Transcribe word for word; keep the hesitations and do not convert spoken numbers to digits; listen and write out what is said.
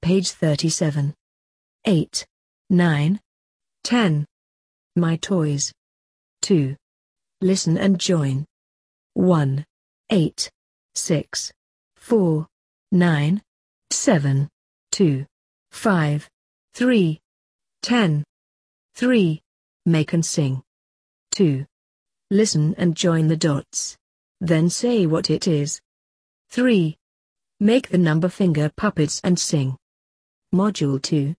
Page thirty-seven. eight, nine, ten. My toys. two. Listen and join. one, eight, six, four, nine, seven, two, five, three, ten. three. Make and sing. two. Listen and join the dots. Then say what it is. three. Make the number finger puppets and sing. Module two.